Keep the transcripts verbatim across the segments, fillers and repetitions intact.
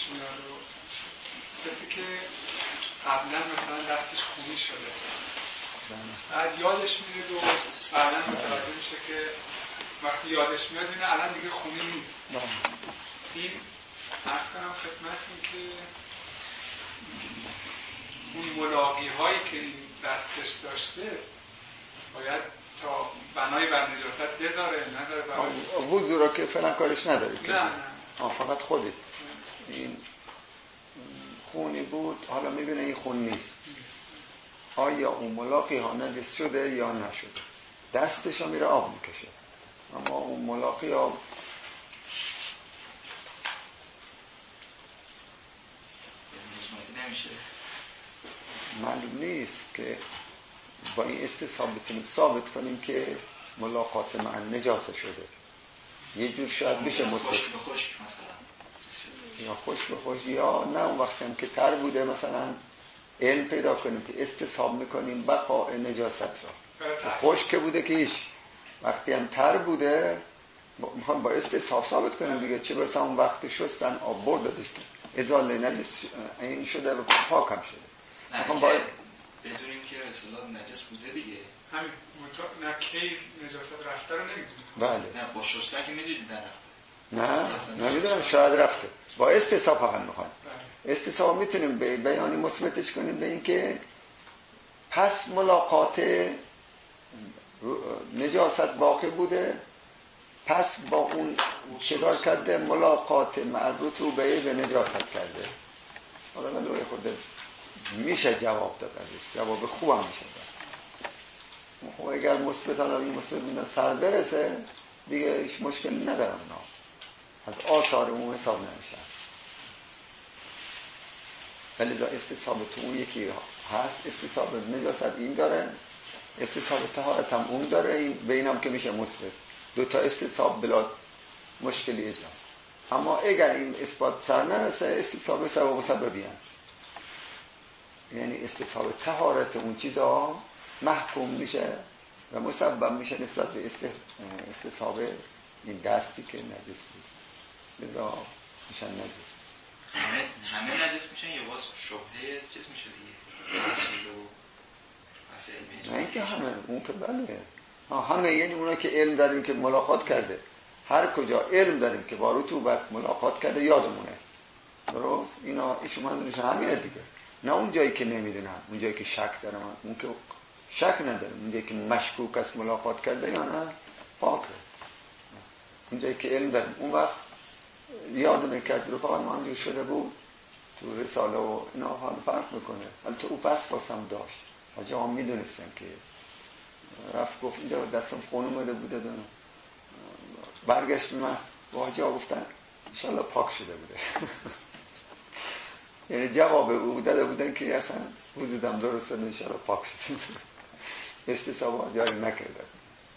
میاد و کسی که قبلا مثلا دستش خونی شده بعد یادش میره و بعدا متوجه میشه که وقتی یادش میاد اینه الان دیگه خونی نیست. این عرض کنم خدمتتون که اون ملاقی هایی که این دستش داشته باید تا بنای بر نجاست بذاره نداره برای وضو را که فعلا کارش نداره. نه نه آه فقط خودت این خونی بود حالا میبینه این خون نیست، آیا اون ملاقی ها نجس شده یا نشده، دستش ها میره آب میکشه، اما اون ملاقی ها نمیشه معلوم نیست که با این استصحاب بتونیم ثابت کنیم که ملاقات مع نجاسه شده. یه جور شاید بشه مستقیم خوش به خشک مثلا یا خوش به خوش یا نه اون وقتی هم که تر بوده مثلا علم پیدا کنیم که استصحاب میکنیم بقاء نجاست را. خوش که بوده که ایش وقتی هم تر بوده میخوام با استصحاب ثابت کنیم دیگه، چه برسه اون وقتی شستن آب برد دادش ازاله نجس این شده و پاک هم شده. میخوام باید بدونیم که اصلا نجس بوده دیگه همین متا... نه کی نجاست رفته رو نمیدونیم. بله نه با شستن که میدونید نه نه نمیدونم شاید رفته با استصحاب فقط میخوایم استصحاب میتونیم به بیانی مثبتش کنیم به این که پس ملاقات نجاست باقی بوده، پس با اون چکار کرده ملاقات مربوط رو به به نجاست کرده. حالا من روی خود میشه جواب داد ازش، جواب خوبم میشه داد. خب اگر مثبت حالا این مثبت میدن سر برسه دیگه هیچ مشکلی ندارم نه، از آثار اون حساب نمیشه. ولی دا استصحاب تو اون یکی هست، استصحاب نجاست این داره، استصحاب طهارت هم اون داره، این بینم که میشه مثبت. دو تا استصحاب بلا مشکلی ایجاد. اما اگر این اثبات سر نرسه استصحاب سبب و سببی هم. یعنی استصحاب طهارت اون چیزا محکوم میشه و مسبب میشه نسبت به استصحاب این دستی که نجس بود. لذا میشن نجس. همه همه نجس میشن یا باز شبهه چیز میشه دیگه؟ نه اینکه همه اون که بله همه، یعنی اونا که علم داریم که ملاقات کرده، هر کجا علم داریم که با رطوبت ملاقات کرده یادمونه. درست؟ اینا ایشون منظورش همینه دیگه. نه اون جایی که نمیدونم، اون جایی که شک دارم، اون که شک ندارم، اون جایی که مشکوک است ملاقات کرده یا نه پاکه. اون جایی که علم داریم اون وقت یادمه که از رفاقات منجور شده بود تو رساله و اینا حال فرق میکنه. ولی تو او پس باسم داشت حاجه هم میدونستن که رفت گفت اینجا دستم خون اومده بوده دارم برگشت من با حاجه ها گفتن انشالله پاک شده بوده. یعنی جواب او داده بودن که اصلا وجودم درست شده انشالله پاک شده. استصحاب جاری نکرده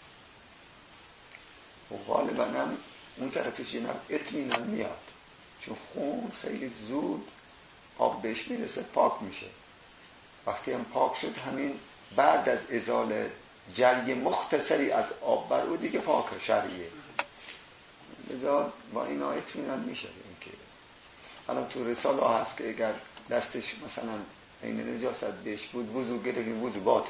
و غالبا هم اون طرفش این هم اطمینان میاد، چون خون خیلی زود آب بهش میرسه پاک میشه. وقتی هم پاک شد همین بعد از ازاله جری مختصری از آب بر او دیگه پاک شرعیه. لذا با اینا اطمینان میشه. این که الان تو رساله هست که اگر دستش مثلا این نجاست بهش بود وضو گرفت وضو باطله.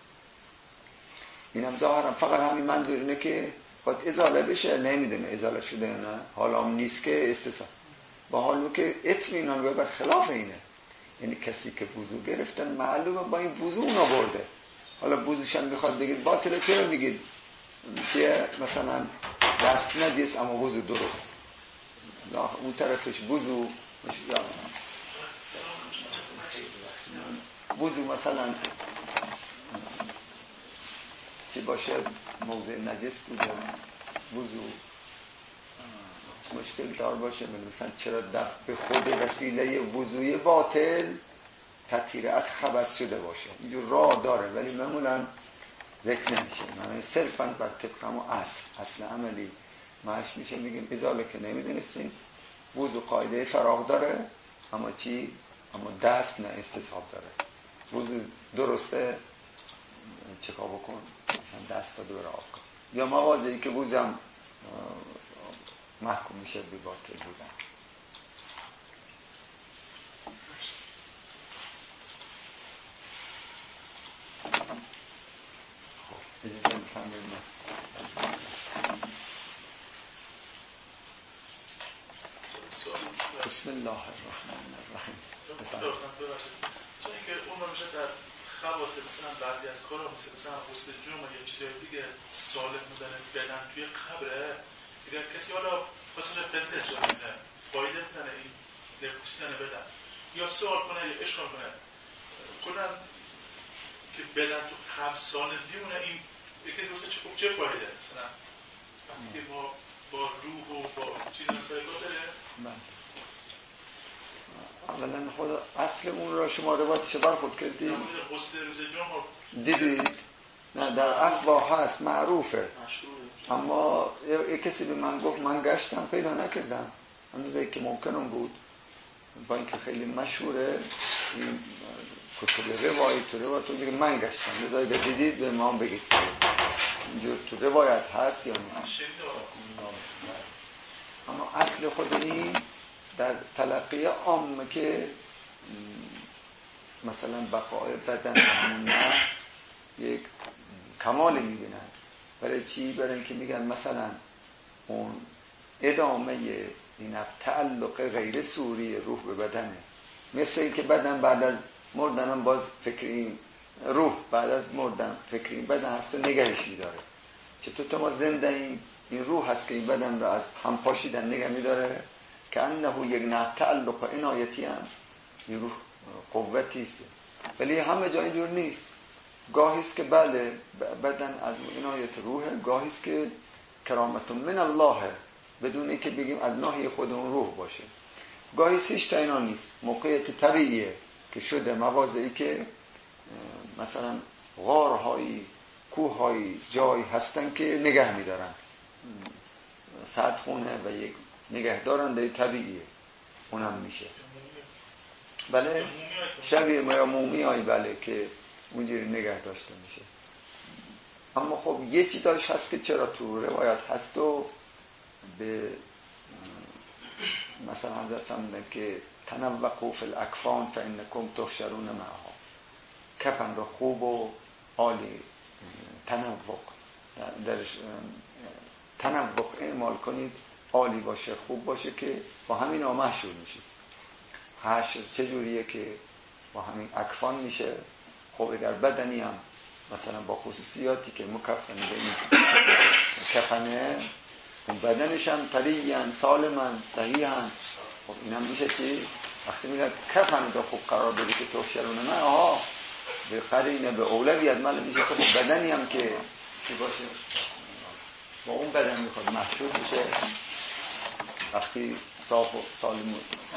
اینم ظاهرا فقط همین منظور اینه که باید ازاله بشه، نمیدونه ازاله شده یا نه، حالا هم نیست که استثنا با حالو که اطمینان بر خلاف اینه. یعنی کسی که وضو گرفتن معلومه با این وضو اونا برده، حالا وضوشن میخواد بگید باطله، چرا میگید که مثلا دست نجس اما وضو درست، اون طرفش وضو وضو مثلا که باشه موضع نجس بوده، وضو مشکل دار باشه، مثلا چرا دست به خود وسیله وضوی باطل تطهیر از خبث شده باشه، اینجور راه داره ولی معمولا ذکر نمیشه. معنی صرفاً بر طبق همون اصل اصل عملی معش میشه میگیم ازاله که نمیدونستیم وضو قاعده فراغ داره اما چی؟ اما دست نه استصحاب داره. وضو درسته چکا بکن دست تا دور آب کن، یا موازهی که وضو هم محکوم میشه به باطل بودن. بسم الله الرحمن الرحیم. چون اینکه اون رو میشه در خواص مثلا بعضی از کارا مثل مثلا غسل جمعه یا چیزای دیگه سالم بودن بدن توی قبره، اگر کسی حالا خواستش فزده شده میده فایده میدنه این نپوستن بدن یا سوال کنه یا اشکال کنه کنن که بدن تو قبر سالم بیمونه، این کسی واسه چه چه فایده مثلا وقتی که با با روح و با چیز مثلا داره. اولا خود اصل اون را شما روایتش برخورد کردید دیدید؟ نه در افواه هست معروفه، اما یک کسی به من گفت من گشتم پیدا نکردم اندازه که ممکنم بود، با اینکه خیلی مشهوره این کتب روایت تو روایت دیگه من گشتم لذا اگه دیدید به ما بگید اینجور تو روایت هست یا نه. اما اصل خود این در تلقی عام که مثلا بقای بدن همون نه یک کمالی میبینن. برای چی؟ برای اینکه میگن مثلا اون ادامه این تعلق غیر صوری روح به بدنه، مثل اینکه بدن بعد از مردن هم باز فکری روح بعد از مردن فکری بدن هست و نگهش میداره. چطور تا ما زنده این این روح هست که این بدن را از هم پاشیدن نگه میداره که انه یک نه تعلق عنایتی هم این روح قوتی است، ولی همه جا اینجور نیست. گاهی است که بله بدن از عنایت روحه، گاهی است که کرامت من الله بدون اینکه بگیم از ناحیه خود اون روح باشه، گاهی است هیچ تا اینا نیست، موقعیت طبیعیه که شده مواضعی که مثلا غارهایی کوههایی جایی هستن که نگه میدارن سردخونه و یک نگهدارنده طبیعیه اونم میشه. بله شبیه ما یا مومیایی بله که اونجوری نگه داشته میشه. اما خب یه چیزاش هست که چرا تو روایت هست و به مثلا حضرت هم که تنوقوا فی الاکفان فانکم تحشرون معها، کفن رو خوب و عالی تنوق درش تنوق اعمال کنید، عالی باشه خوب باشه که با همین ها محشور میشید. حشر چجوریه که با همین اکفان میشه؟ خب اگر بدنی هم مثلا با خصوصیاتی که مکفن به این کفنه اون بدنش هم طریعاً سالماً صحیحاً، خب این هم میشه چی؟ وقتی میگه کفن رو خوب قرار بده که تحشرون نه آها به قرینه به اولویت مال میشه که خب بدنی هم که چی باشه با اون بدن میخواد محشور میشه وقتی صاف و سالم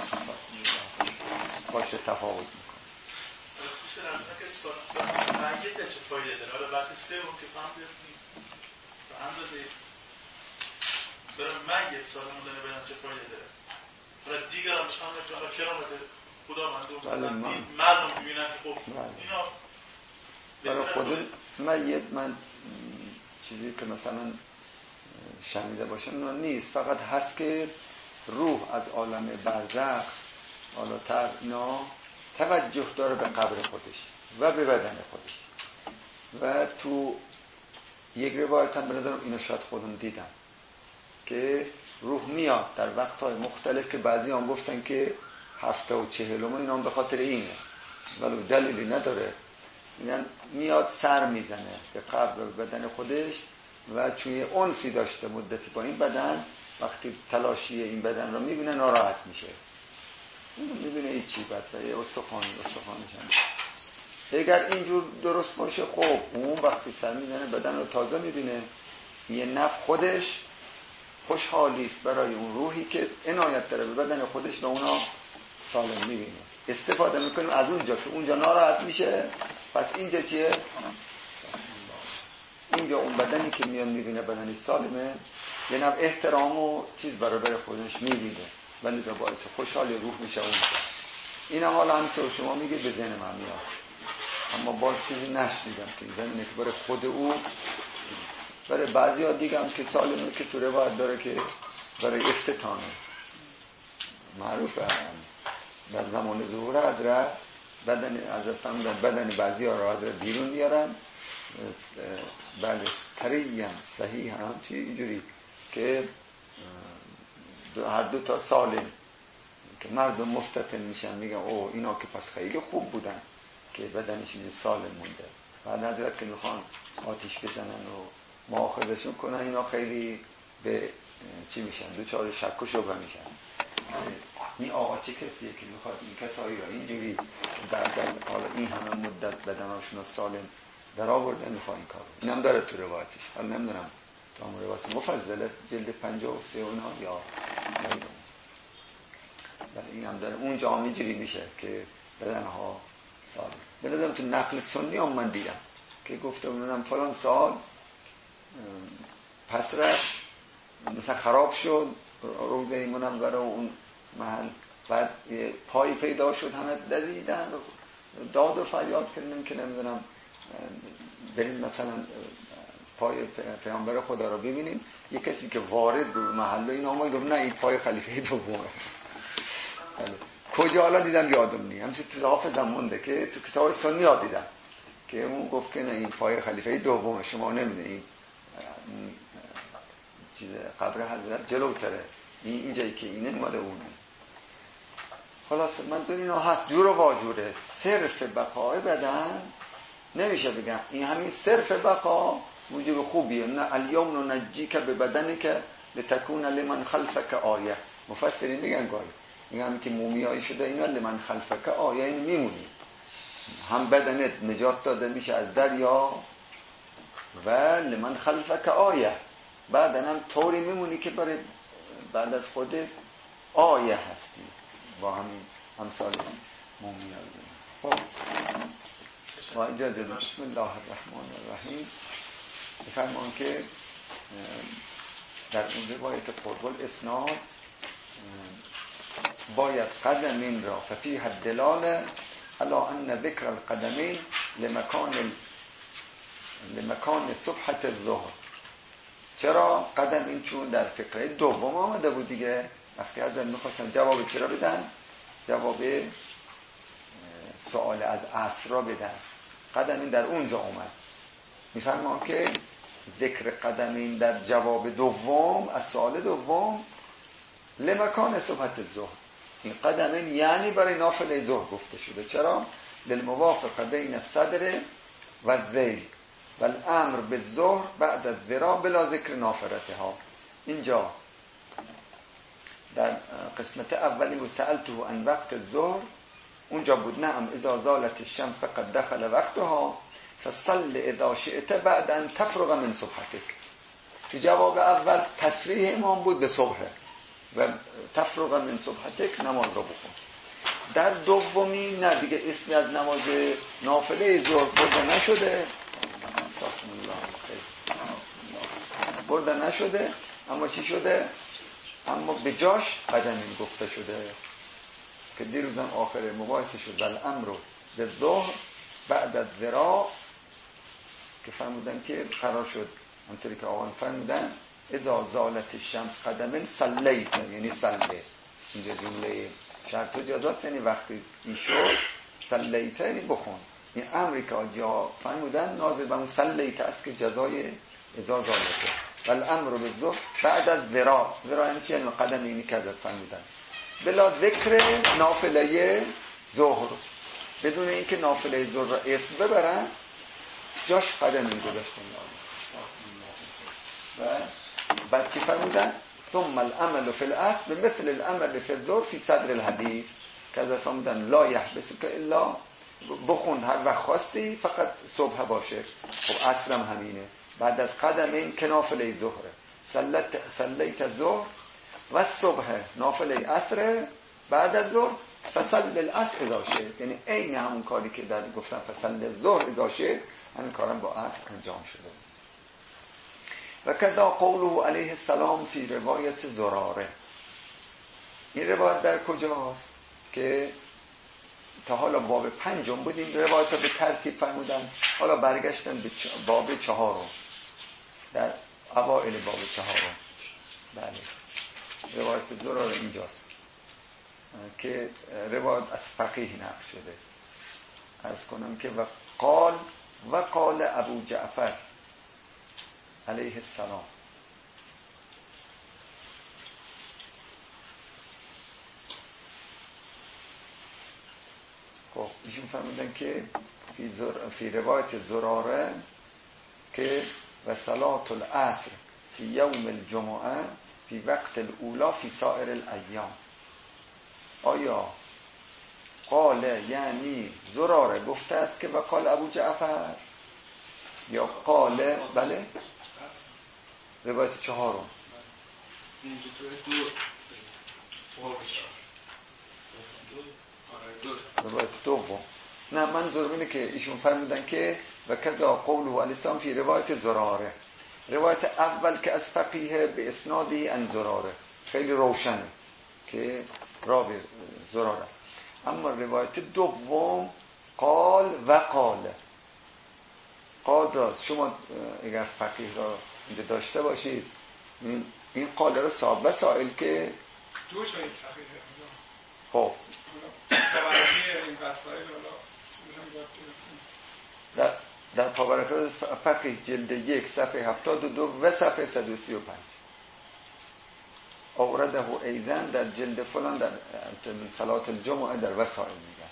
باشه تفاوت میکنه. بیشتر از اینکه سال مگه چه فایده داره؟ حالا وقتی سه اون که فهم بکنید به اندازه برای مگه سال موندن بدن چه فایده داره؟ حالا دیگر هم بخوام که حالا کرامت خدا من دو مردم ببینن که خب اینا برای خود میت من چیزی که مثلا شنیده باشم نه نیست، فقط هست که روح از عالم برزخ بالاتر اینا توجه داره به قبر خودش و به بدن خودش. و تو یک روایت هم به نظرم اینو شاید خودم دیدم که روح میاد در وقتهای مختلف که بعضی هم گفتن که هفته و چهلم اینا هم به خاطر اینه ولی دلیلی نداره، یعنی میاد سر میزنه به قبر و بدن خودش و چون انسی داشته مدتی با این بدن وقتی تلاشی این بدن رو میبینه ناراحت میشه، میبینه این چی بد و یه استخوانی استخوانش هم اگر اینجور درست باشه خب اون وقتی سر میزنه بدن رو تازه میبینه، یه نفس خودش خوشحالیست برای اون روحی که عنایت داره به بدن خودش و اونا سالم میبینه. استفاده میکنیم از اونجا که اونجا ناراحت میشه، پس اینجا چیه؟ اینجا اون بدنی که میاد میبینه بدنی سالمه یه نوع احترام و چیز برای خودش میبینه ولی باعث خوشحالی روح میشه اونجا. این هم حالا همینطور شما میگه به ذهن من میاد، اما باز چیزی نشنیدم که زمینه که برای خود او برای بعضی ها دیگه هم که سالمه که تو روایت داره که برای افتتانه معروفه در زمان ظهور حضرت بدن حضرت هم در بدن بعضی ها را حضرت بیرون میارن بله تریم صحیح هم چی اینجوری که هر دو تا سالم که مردم مفتتن میشن میگن او اینا که پس خیلی خوب بودن که بدنشون سالم مونده. بعد حضرت که میخوان آتیش بزنن و مؤاخذشون کنن اینا خیلی به چی میشن دوچار شک و شبهه میشن. این آقا چه کسیه که میخواد این کسایی را اینجوری بعد حالا این همه مدت بدنشون سالم در آورده میخواد این کار. اینم داره تو روایتش، حالا نمیدونم تو هم روایت مفضله جلد پنجاه و سه اونا یا نمیدونم. این هم داره اونجا هم اینجوری میشه که بدنها سالم. بنظرم تو نقل سنی هم من دیدم که گفته بودم فلان سال پس رفت مثلا خراب شد روزه منوره و اون محل، بعد پای پیدا شد همه دویدن داد و فریاد کردن که نمیدونم بریم مثلا پای پیامبر خدا رو ببینیم. یه کسی که وارد بود محل این آمای گفت نه این پای خلیفه دومه. کجا حالا دیدم یادم نی همچه تو حافظم مونده که تو کتاب سنی یاد دیدم که اون گفت که نه این پای خلیفه دومه، شما نمیدونید چیز قبر حضرت جلوتره، این اینجایی که اینه مال اونه. خلاص منظور اینا هست جور و واجوره. صرف بقای بدن نمیشه بگم این همین صرف بقا موجب خوبیه. نه الیوم ننجیک به بدنی که لتکون لمن خلفک آیه. مفسرین میگن گاهی میگن همین که مومیایی شده اینا لمن خلفک آیه، این میمونی هم بدنت نجات داده میشه از دریا و لمن خلفک آیه، بعدن هم طوری میمونی که برای بعد از خودت آیه هستی با همین همسال مومیایی. خب با اجازه بسم الله الرحمن الرحیم بفرمان که در اون روایت قرب الاسناد باید قدمین را ففیه الدلاله علی ان ذکر القدمین لمکان لمکان صبحت الظهر. چرا قدم این؟ چون در فقره دوم آمده بود دیگه. وقتی حضرت میخواستن جواب چرا بدن؟ جواب سوال از عصر را بدن. قدم این در اونجا اومد. میفرمان که ذکر قدم این در جواب دوم از سوال دوم لمکان صبحت الظهر. این قدم این یعنی برای نافله ظهر گفته شده. چرا؟ للموافقه بین الصدر و الذیل و الامر بالظهر بعد الذرا بلا ذکر نافرته ها. اینجا در قسمت اولی و سألته عن وقت الظهر اونجا بود نعم اذا زالت الشمس فقد دخل وقتها فصل اذا شئت بعد ان تفرغ من صبحتك. تو جواب اول تصریح امام بود به صبح و تفرغ من صبحتك نماز رو بخون. در دومی نه دیگه اسمی از نماز نافله ظهر برده نشده برده نشده اما چی شده؟ اما به جاش قدمین گفته شده که دیروزم آخر مباحثه شد و الامر به ظهر بعد از ذرا که فرمودن که قرار شد همطوری که آقان فرمودن اذا زالت الشمس قدمین صلیت، یعنی صله اینجا جمله شرط و جزات، یعنی وقتی این شد صلیت یعنی بخون. این امری که آجا فرمودن نازل به اون صلیت است که جزای اذا زالته و الامر به ظهر بعد از ذرا. ذرا یعنی چی؟ یعنی قدم اینی که حضرت فرمودن بلا ذکر نافله ظهر، بدون اینکه نافله ظهر را اسم ببرن جاش قدم این گذاشتن. و بعد چی فرمودن؟ ثم العمل فی الاصل مثل العمل فی الظهر فی صدر الحدیث که حضرت فرمودن لا یحبسک الا، بخون هر وقت خواستی فقط صبح باشه. خب عصرم همینه. بعد از قدم این که نافله ظهره صلیت صلیت ظهر و صبح نافله عصر بعد از ظهر فصل العصر اذا شئت، یعنی عین همون کاری که در گفتن فصل الظهر اذا شئت همین کارم با عصر انجام شده. و کذا قوله علیه السلام فی روایت زراره. این روایت در کجاست؟ که تا حالا باب پنجم بود این روایت ها به ترتیب فرمودن، حالا برگشتن به باب چهارم، در اوائل باب چهارم. بله روایت زراره اینجاست که روایت از فقیه نقل شده. عرض کنم که و قال و قال ابو جعفر علیه السلام. خب ایشون فرمودن که فی, زر... فی روایت زراره که و صلاة العصر فی یوم الجمعه فی وقت الاولا فی سائر الایام. آیا قال یعنی زراره گفته است که و قال ابو جعفر، یا قال بله روایت چهارم روایت دوم. نه منظور اینه که ایشون فرمودن که و کذا قوله علیه السلام فی روایت زراره. روایت اول که از فقیه به اسنادی ان زراره خیلی روشنه که راوی زراره، اما روایت دوم قال و قال قال راست. شما اگر فقیه را اینجا داشته باشید این, این قال را صاحب و سائل که دو شاید فقیه خب در در پاورقه فقیه جلد یک صفحه هفتاد و دو و صفحه صد و سی و پنج آورده ایزن در جلد فلان در صلاة الجمعه در وسائل میگن.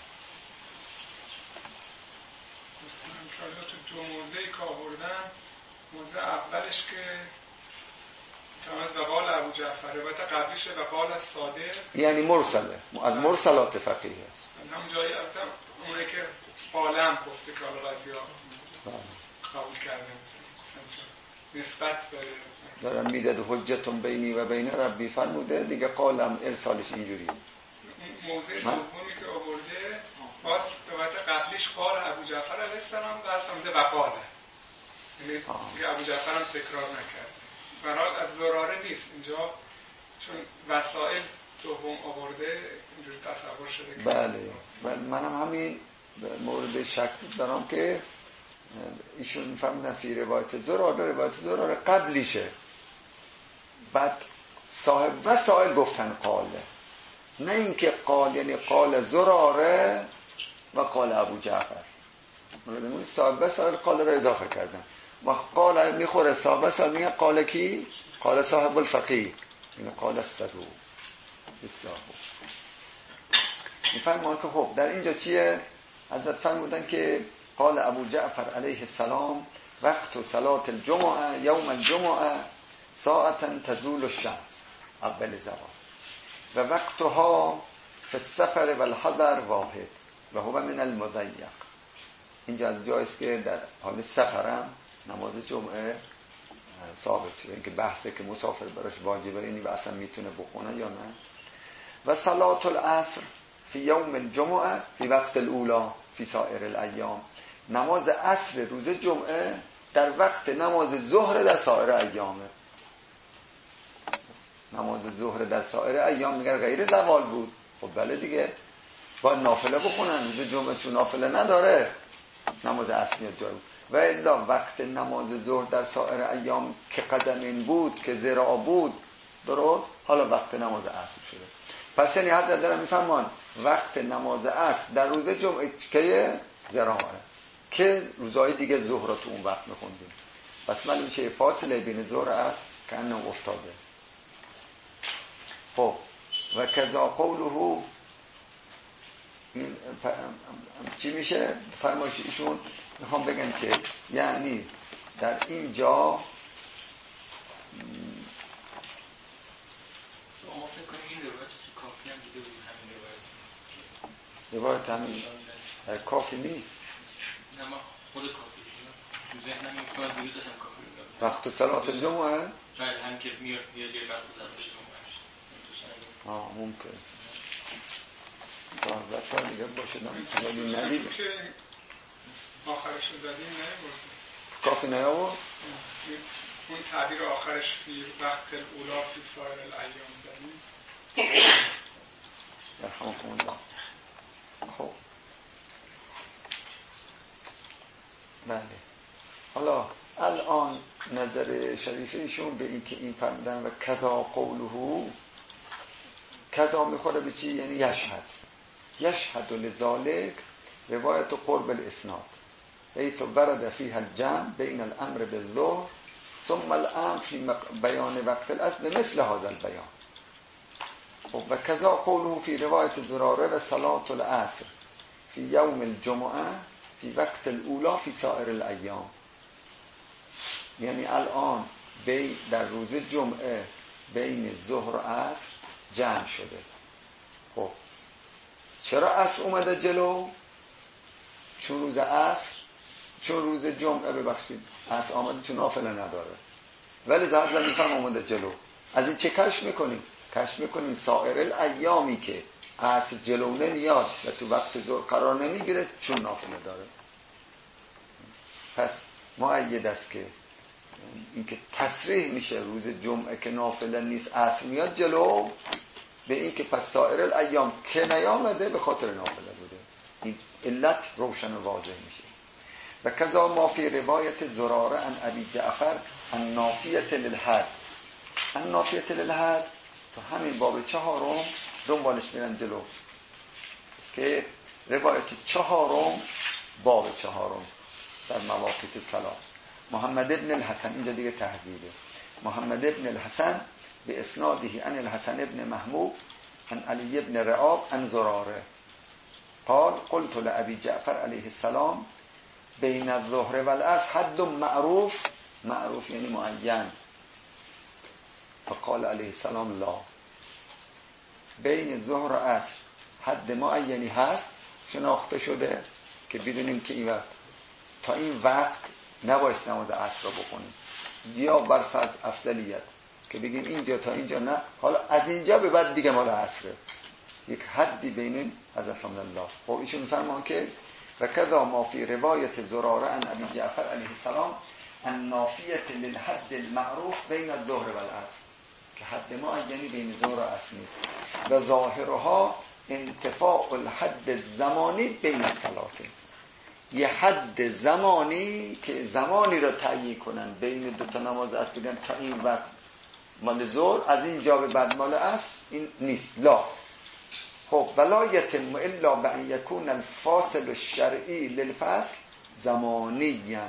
تو دو موضعی که آوردن، موضع اولش که تمام قال ابو جعفر، روایت قبلیش و قال از صادق یعنی مرسله، از مرسلات فقیه است. همون جایی افتم اونه که قالم گفته که حالا بعضی ها قبول کردن نسبت داره دارم میداد حجتون بینی و بین ربی فرموده دیگه قالم ارسالش اینجوریه. موضع دومی که آورده باز روایت قبلیش قال ابو جعفر علیه السلام و فرموده و قاله، یعنی دیگه ابو جعفر هم تکرار نکرد. برحال از زراره نیست اینجا چون وسائل دوم آورده اینجوری تصور شده. بله بله منم همین مورد شک دارم که ایشون فرمودن فی روایت زراره، روایت زراره قبلیشه، بعد صاحب و سائل گفتن قاله، نه اینکه قال یعنی قال زراره و قال ابو جعفر. مورد صاحب و سائل قال را اضافه کردن و قال میخوره صاحب و سائل میگه قال کی؟ قال صاحب الفقیه، این قال الصدوق بسیار خوب. میفرمان که خب در اینجا چیه؟ حضرت فرمودن که قال ابو جعفر علیه السلام وقت صلاة الجمعه یوم الجمعه ساعتا تزول الشمس اول زمان و وقتها فی السفر و الحضر واحد و هو من المضیق. اینجا از جایست که در حال سفرم نماز جمعه ثابت شده، اینکه بحثه که مسافر براش واجبه اینی و اصلا میتونه بخونه یا نه. و صلاة العصر فی یوم الجمعه فی وقت الاولا فی سائر الایام. نماز عصر روز جمعه در وقت نماز ظهر در سایر ایامه. نماز ظهر در سایر ایام میگن غیر زوال بود. خب بله دیگه باید نافله بخونن، روز جمعه چون نافله نداره نماز عصر میاد جای بود. و الا وقت نماز ظهر در سایر ایام که قدمین بود که ذراع بود درست، حالا وقت نماز عصر شده. پس یعنی حضرت دارم میفهمان وقت نماز عصر در روز جمعه که ذراعه که روزهای دیگه ظهر رو تو اون وقت میخوندیم. پس من میشه فاصله بین ظهر و عصر که انم افتاده. خب و کذا قوله این چی میشه؟ فرمایش ایشون میخوام بگم که یعنی در اینجا شما فکر کنید این روایت که کافی هم دیده بود همین روایت روایت همین کافی نیست. نه ما خود کافی دیدیم تو ذهنم این کنم دیروز هم کافی بود وقت صلاة الجمعه بله هم که میاد میاد جای وقت در باشه آه ممکن سال و سال دیگه باشه ولی ندید که آخرش رو زدیم نه کافی نیاورد اون تعبیر آخرش فی وقت الاولا فی سایر الایام زدیم رحمکم الله. خب بله حالا الان نظر شریف ایشون به این که این فرمودن و کذا قوله، کذا میخوره به چی؟ یعنی یشهد یشهد لذالک روایت قرب الاسناد. حيث ورد فيها الجمع بين الامر بالظهر ثم الامر في بیان وقت العصر مثل هذا البيان. و کذا قوله في روایت زراره و صلاة العصر في يوم الجمعه في وقت الاولا في سائر الایام. یعنی الان بی در روز جمعه بین ظهر و عصر جمع شده. خب چرا عصر اومده جلو؟ چون روز عصر چون روز جمعه ببخشید عصر آمده چون نافله نداره، ولی ظاهر میفهم اومده جلو. از این چه کشف میکنیم؟ کشف میکنیم سایر الایامی که عصر جلو نمیاد و تو وقت ظهر قرار نمیگیره چون نافله داره. پس مؤید است که اینکه تصریح میشه روز جمعه که نافله نیست عصر میاد جلو، به این که پس سایر الایام که نیامده به خاطر نافله بوده. این علت روشن و واضح میشه. و کذا ما فی روایت زراره عن ابی جعفر النافیه للحد. النافیه للحد تو همین باب چهارم دنبالش میرن جلو که روایت چهارم باب چهارم در مواقیت صلاة محمد ابن الحسن، اینجا دیگه تهذیبه، محمد ابن الحسن به اسناده عن الحسن ابن محمود عن علی ابن رعاب عن زراره قال قلت لأبي جعفر علیه السلام بین الظهر والعصر حد معروف، معروف یعنی معین، فقال علیه السلام لا. بین ظهر و عصر حد معینی هست شناخته شده که بدونیم که این وقت تا این وقت نباید نماز عصر رو بخونیم، یا بر فرض افضلیت که بگیم اینجا تا اینجا نه، حالا از اینجا به بعد دیگه مال عصره، یک حدی بین حضرت الله. خب ایشون میفرمان که و کذا ما فی روایت زراره عن ابی جعفر علیه السلام النافیه للحد المعروف بین الظهر والعصر، که حد معینی بین ظهر و عصر نیست. و ظاهرها انتفاع الحد الزمانی بین الصلاتین، یه حد زمانی که زمانی را تعیین کنن بین دو تا نماز عصر، بگن تا این وقت مال ظهر، از این جا به بعد مال عصر، این نیست. لا. خب ولا یتم الا بان یکون الفاصل الشرعی للفصل زمانیاً.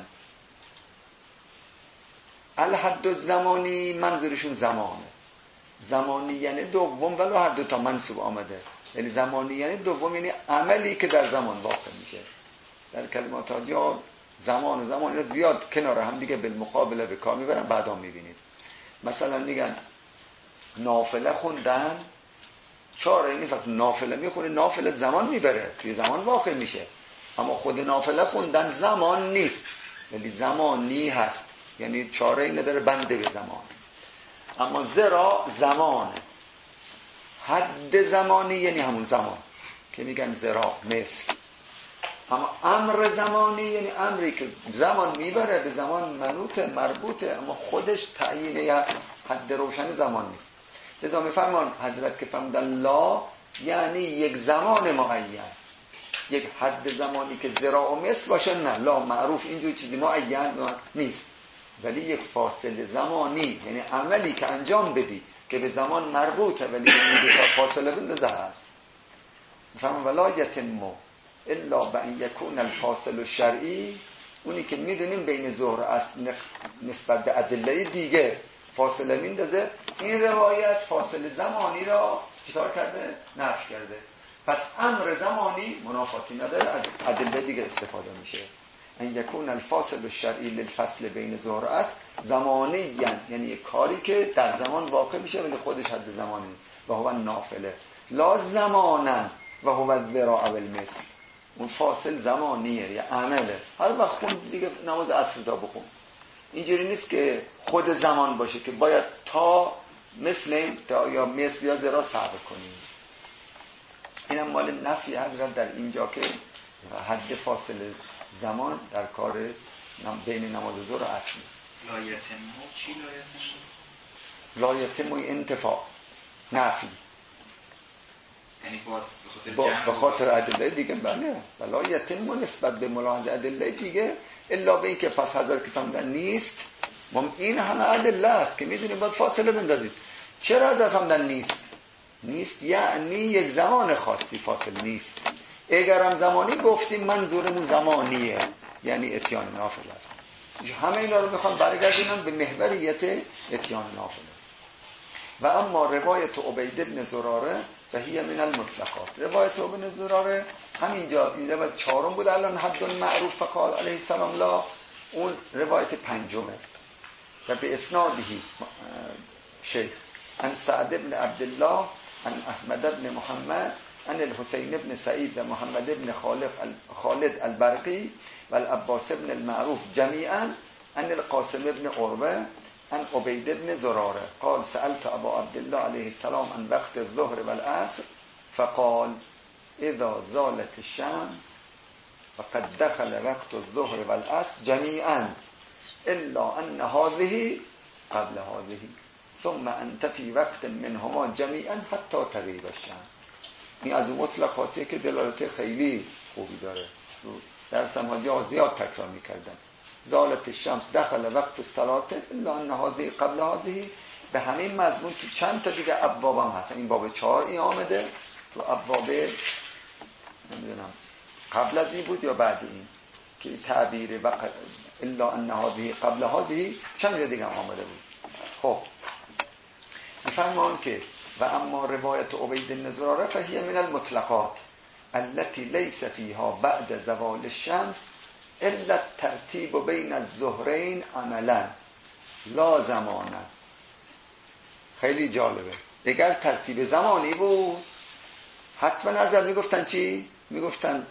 الحد الزمانی منظورشون زمانه، زمانی یعنی دوم، ولی هر دو تا منصوب آمده، یعنی زمانی یعنی دوم، یعنی عملی که در زمان واقع میشه. در کلمات ها زمان و زمان رو زیاد کنار هم دیگه بالمقابله به کار میبرن، بعدا میبینید. مثلا میگن نافله خوندن چاره، این وقت نافله میخونه نافله زمان میبره، توی زمان واقع میشه، اما خود نافله خوندن زمان نیست، ولی زمانی هست، یعنی چاره ای نداره بنده به زمان. اما زرا زمانه، حد زمانی یعنی همون زمان که میگن زرا مثل. اما امر زمانی یعنی امری که زمان میبره، به زمان منوط مربوطه، اما خودش تعیین حد روشن زمان نیست. لذا میفرمان حضرت که فرمودن لا یعنی یک زمان معین، یک حد زمانی که ذراع و مثل باشه، نه، لا معروف اینجور چیزی معین نیست، ولی یک فاصله زمانی یعنی عملی که انجام بدی که به زمان مربوطه ولی این تا فاصله بندازه هست. میفرمان ولا یتم الا بان یکون الفاصل الشرعی، اونی که میدونیم بین ظهر و عصر نسبت به ادله دیگه فاصله میندازه، این روایت فاصله زمانی را چیکار کرده؟ نفی کرده. پس امر زمانی منافاتی نداره، از ادله دیگه استفاده میشه. ان یکون الفاصل الشرعی للفصل بین ظهر و عصر زمانی، یعنی یک کاری که در زمان واقع میشه ولی خودش حد زمانی، و هو نافله لا زمانا و هو الذراع والمثل. اون فاصل زمانیه یا عمله، هر وقت خون دیگه نماز عصر تا بخون. اینجوری نیست که خود زمان باشه که باید تا مثل تا یا مثل یا ذرا صبر کنیم. اینم مال نفی حضرت در اینجا که حد فاصله زمان در کار بین نماز ظهر و عصر نیست. لایتمو چی لا لایتمو؟ یتم انتفاع نفی، یعنی با به خاطر ادله دیگه. بله ولا یتم نسبت به ملاحظه ادله دیگه الا به این که پس حضرت که فهمیدن نیست، این همه ادله است که میدونیم باید فاصله بندازید. چرا حضرت فهمیدن نیست؟ نیست یعنی یک زمان خاصی فاصله نیست. اگرم زمانی گفتیم منظورمون زمانیه، یعنی اتیان نافل است. همه اینا رو میخوام برگردونم به محوریت اتیان نافل. و اما روایت عبید بن زراره و هی من المطلقات. روایت عبید بن زراره همینجا این روایت چهارم بود الان حد معروف فقال علیه السلام لا، اون روایت پنجمه و به اسنادهی شیخ عن سعد بن عبدالله عن احمد بن محمد عن الحسین بن سعید و محمد بن خالد البرقی و العباس بن المعروف جمیعا عن القاسم بن عروه عن عبید بن زراره قال سألت ابا عبدالله علیه السلام عن وقت الظهر والعصر فقال اذا زالت الشمس فقد دخل وقت الظهر والعصر جميعا الا ان هذه قبل هذه ثم انت في وقت منهما جميعا حتى تغيب الشمس. این از اون مطلقاتی که دلالت خیلی خوبی داره. درس هم ها زیاد تکرار میکردن. زالت الشمس دخل وقت الصلاه الا ان هذه قبل هذه. به همین مضمون تو چند تا دیگه ابواب هم هست. این باب چهار این آمده، تو ابواب نمیدونم قبل از این بود یا بعد این که تعبیر وقت الا ان هذه قبل هذه چند جا دیگه آمده بود. خب میفرمان که و اما روایت عبید بن زراره فهی من المطلقات التي ليس فيها بعد زوال الشمس الا الترتیب بین الظهرین عملا لا زمانا. خیلی جالبه. اگر ترتیب زمانی بود حتما نظر میگفتن چی؟ میگفتن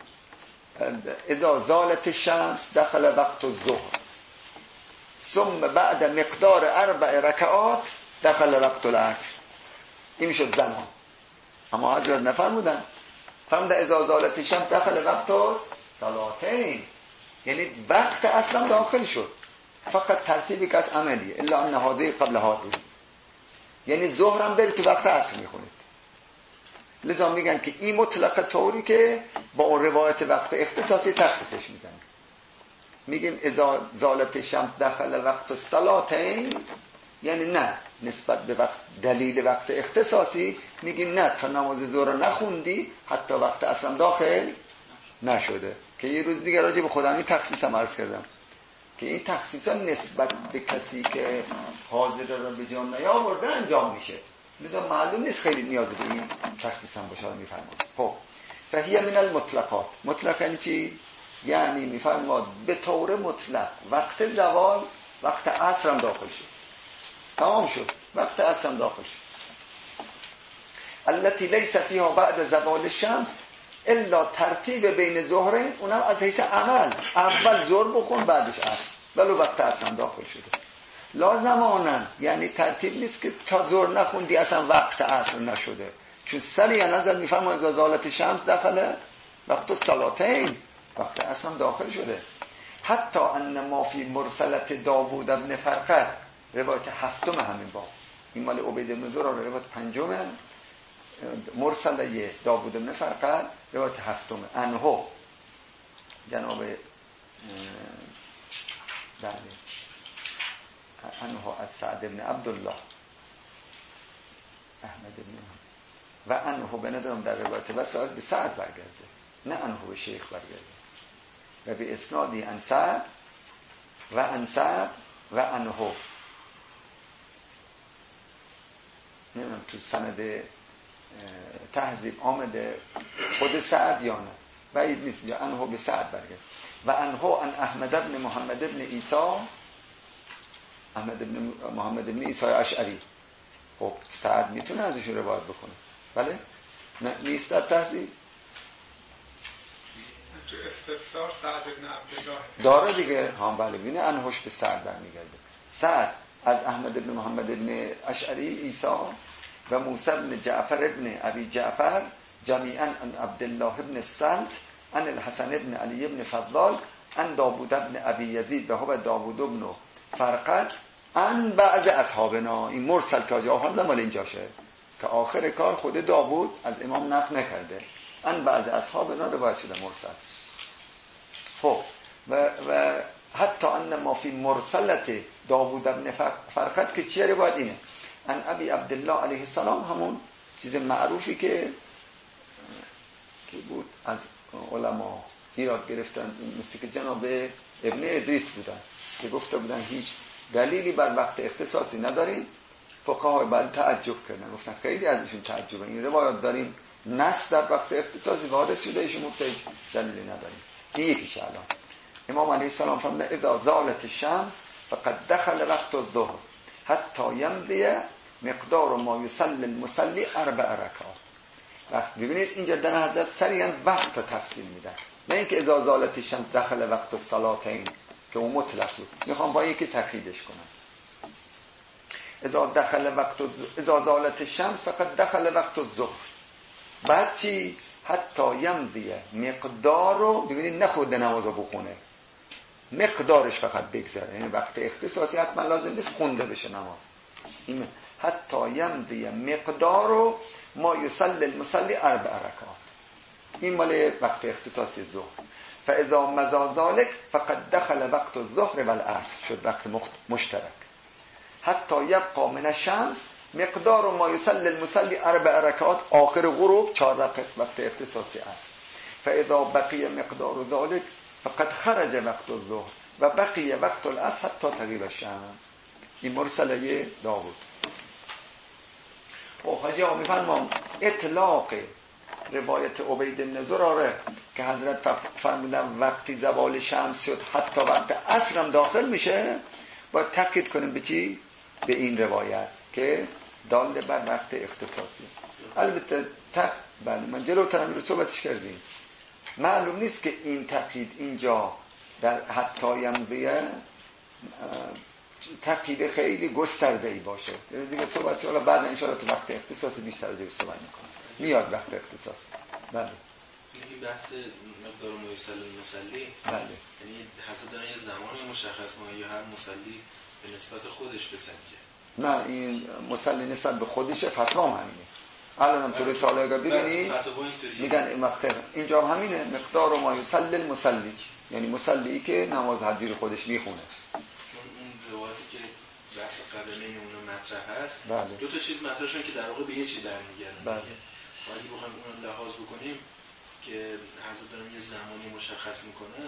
اذا زالت الشمس دخل وقت الظهر ثم بعد مقدار اربع رکعات دخل وقت العصر. این میشد زمان. اما حضرت نفرمودن، فرمودن اذا زالت الشمس دخل وقت صلاتین، یعنی وقت اصلا داخل شد، فقط ترتیبی که از عملیه الا ان هذه قبل هذه، یعنی ظهر هم برید تو وقت عصر میخونید. لذا میگن که این مطلق طوری که با اون روایت وقت اختصاصی تخصیصش میزنه. میگیم اذا زالت الشمس دخل وقت الصلاتین، یعنی نه نسبت به وقت دلیل وقت اختصاصی میگیم نه تا نماز ظهر نخوندی حتی وقت اصلا داخل نشده. که یه روز دیگه راجع به خودم این تخصیصم عرض کردم که این تخصیصا نسبت به کسی که حاضر رو به جان نیاورده انجام میشه. لذا معلوم نیست خیلی نیاز به این تخصیصا باشه. میفرماد خب فهی من المطلقات. مطلق یعنی چی؟ یعنی میفرماد به طور مطلق وقت زوال وقت عصر هم داخل شد، تمام شد، وقت عصر هم داخل شد. التي ليس فيها بعد زوال الشمس الا ترتیب بین ظهرین، اونم از حیث عمل، اول ظهر بخون بعدش عصر، ولو وقت عصر هم داخل شده. لازمانن یعنی ترتیب نیست که تا ظهر نخوندی اصلا وقت عصر نشده، چون سریع نظر میفهمه از زالت شمس داخله وقت الصلاتین، وقت عصر هم داخل شده. حتی ان ما فی مرسلت داوود بن فرقد، روایت هفتم همین باب، این مال عبید بن زراره، روایت پنجم مرسله داوود بن فرقد، روایت هفتم انهو جناب بله انهو از سعد بن عبدالله احمد بن و انهو به نظرم در روایت وسائل به سعد برگرده، نه انهو به شیخ برگرده. و به اسنادی ان سعد و ان سعد و انهو، نمیدونم تو سند تهذیب آمده خود سعد یا نه، بعید نیست، یا انهو به سعد برگرده. و انهو ان احمد بن محمد بن عیسی، احمد بن محمد بن عیسی اشعری. خب سعد میتونه ازش روایت بکنه، بله؟ نه نیست در تهذیب تو استفسار سعد بن عبدالله داره دیگه. ها بله، بینه انهوش به سعد برمیگرده. سعد از احمد بن محمد بن اشعری عیسی و موسی بن جعفر بن ابی جعفر جمیعا ان عبدالله بن سلط ان الحسن بن علی بن فضال ان داوود بن ابی یزید و هو داوود بن فرقد ان بعض اصحابنا. این مرسل که آجا هم مال اینجاشه که آخر کار خود داوود از امام نقل نکرده، ان بعض اصحابنا روایت شده مرسل. خب و, و حتی ان ما فی مرسلت داوود بن فرقد که چیه روایت اینه ان ابی عبدالله علیه السلام، همون چیز معروفی که که بود از علما ایراد گرفتن، مثل که جناب ابن ادریس بودن که گفته بودن هیچ دلیلی بر وقت اختصاصی نداریم. فقهای بعد تعجب کردن، گفتن خیلی ازشون تعجبه، این روایات داریم نص در وقت اختصاصی وارد شده، ایشون گفته هیچ دلیلی نداریم. این یکیش. الان امام علیه السلام فرمود اذا زالت الشمس فقد دخل وقت الظهر حتی یمضی مقدار ما یصلی المصلی اربع رکعات. وقت ببینید اینجا در حضرت سریعا وقت رو تفصیل میدن، نه اینکه اذا زالت الشمس دخل وقت الصلاتین که اون مطلق بود. میخوام با یکی تقییدش کنم. اذا دخل وقت اذا زالت الشمس فقط دخل وقت الظهر. بعد چی؟ حتی یمضی مقدار رو ببینید نخوده نماز رو بخونه، مقدارش فقط بگذره، یعنی وقت اختصاصی حتما لازم نیست خونده بشه نماز. این حتی یمضی مقدار رو ما یصلی المصلی اربع رکعات، این مال وقت اختصاصی ظهر. فاذا مضى ذلك فقد دخل وقت الظهر والعصر، شد وقت مشترک. حتی یبقى من الشمس مقدار ما یصلی المصلی اربع رکعات، آخر غروب چهار رکعت وقت اختصاصی است. فاذا بقي مقدار ذلك فقد خرج وقت الظهر و بقي وقت العصر حتی تغیب الشمس. این مرسله داوود. و حاجی ها میفرمام اطلاق روایت عبید بن زراره که حضرت فرمودن وقتی زوال شمس شد حتی وقت عصر هم داخل میشه، باید تأکید کنیم به چی؟ به این روایت که دال بر وقت اختصاصی. البته تق بله من جلوتر هم رو صحبتش کردیم، معلوم نیست که این تأکید اینجا در حتی یمضیه تأکید خیلی گسترده‌ای باشه. دیگه صحبت حالا بعد ان شاء الله تو وقت اختصاصی بیشتر از این صحبت می‌کنم. میاد وقت اختصاص. بله. این بحث مقدار مصلی مصلی بله. یعنی حسب دارن یه زمانی مشخص کنه یا هر مصلی به نسبت خودش بسنجه. نه این مصلی نسبت به خودشه، فتوا هم همینه. الانم تو رساله اگه ببینی میگن این وقت اینجا همینه، مقدار ما یصلی المصلی، یعنی مصلی که نماز حضور خودش میخونه. اون روایتی که بحث قدمه اون مطرح هست، بله. دو تا چیز مطرح شون که در واقع به یه چیز برمیگردن. بله. ولی بخوایم اون لحاظ بکنیم که حضرت دارم یه زمانی مشخص میکنه،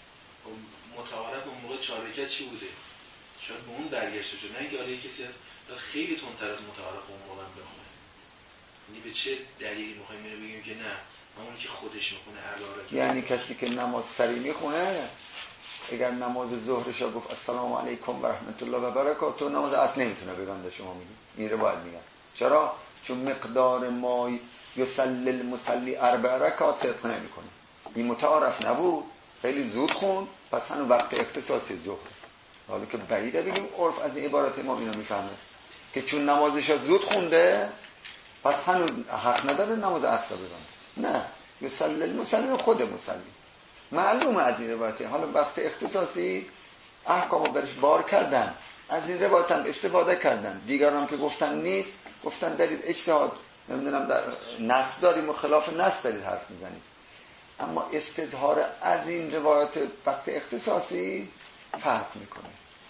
متعارف اون موقع چهار رکعت چی بوده؟ شاید به اون برگشته شد، نه اینکه آره کسی هست خیلی تندتر از متعارف اون موقع بخونه. یعنی به چه دلیلی میخوایم اینو بگیم که نه همون که خودش میخونه علاوه، یعنی کسی که نماز سری میخونه اگر نماز ظهرش گفت السلام علیکم و رحمت الله و برکاته، نماز اصلا نمیتونه بگنده. شما میگید این رو باید میگن. چرا؟ چون مقدار ما یصلی المصلی اربع رکعات صدق نمیکنه، این متعارف نبود، خیلی زود خون، پس هنو وقت اختصاصی ظهر. حالا که بعیده بگیم عرف از این عبارت ما اینو میفهمه که چون نمازش زود خونده پس هنو حق نداره نماز عصر بگنده. نه، یصلی المصلی خود مصلی معلومه از این روایت. حالا وقت اختصاصی احکامو برش بار کردن، از این روایت هم استفاده کردن. دیگران که گفتن نیست، گفتن دارید اجتهاد نمیدونم در نص داریم و خلاف نص دارید حرف میزنید. اما استظهار از این روایت وقت اختصاصی فرق میکنه.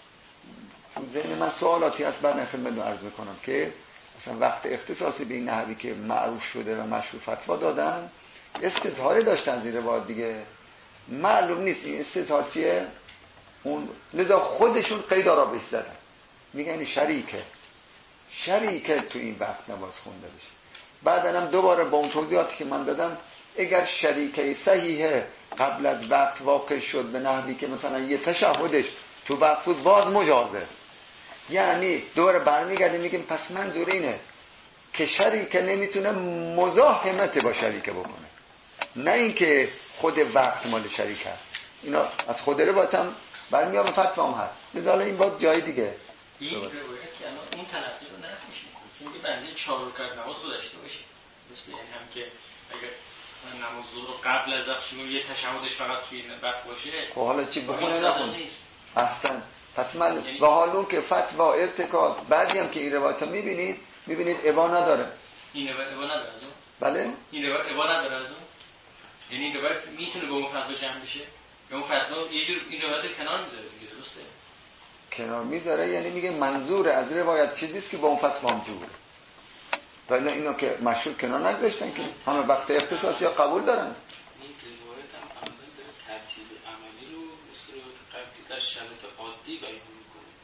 تو ذهن من سوالاتی هست، بعد خدمت رو عرض میکنم که مثلا وقت اختصاصی به این نحوی که معروف شده و مشروع فتوا دادن استظهاری داشتن از این روایت دیگه، معلوم نیست این استظهار چیه اون، لذا خودشون قیدا را بهش زدن، میگن شریکه شریکه تو این وقت نماز خونده بشه. بعدن هم دوباره با اون توضیحاتی که من دادم اگر شریکه صحیحه قبل از وقت واقع شد به نحوی که مثلا یه تشهدش تو وقت بود باز مجازه، یعنی دوباره برمیگردیم میگیم پس منظور اینه که شریکه نمیتونه مزاحمت با شریکه بکنه، نه اینکه خود وقت مال شریک هست. اینا از خود روایت هم برمیاد به فتوا هم هست. مثلا این باید جای دیگه این روایت که اون تلقی رو نفیش میکنه، چون که بنده چهار رکعت نماز رو داشته باشه درسته، یعنی هم که اگر نماز رو قبل از وقت شروع یه تشهدش فقط توی این وقت باشه، خب حالا چی بخونه نخونه؟ احسن. پس من و حالون که فتوا ارتکاب بعضی هم که این روایت رو میبینید میبینید ابا نداره. این روایت ابا نداره از اون؟ بله؟ این روایت ابا نداره از اون؟ یعنی این روایت میتونه با اون فتوا جمع بشه؟ یا اون فتوا یه جور این روایت رو کنار میذاره دیگه، درسته؟ کنار میذاره یعنی میگه منظور از روایت چیزیست که با اون فتوا هم جوره. ولی اینا که مشهور کنار نگذاشتن که همه وقت اختصاصی ها قبول دارن. این روایت هم عمل داره ترتیب عملی رو مثل قبلی در شرایط عادی بیان میکنه.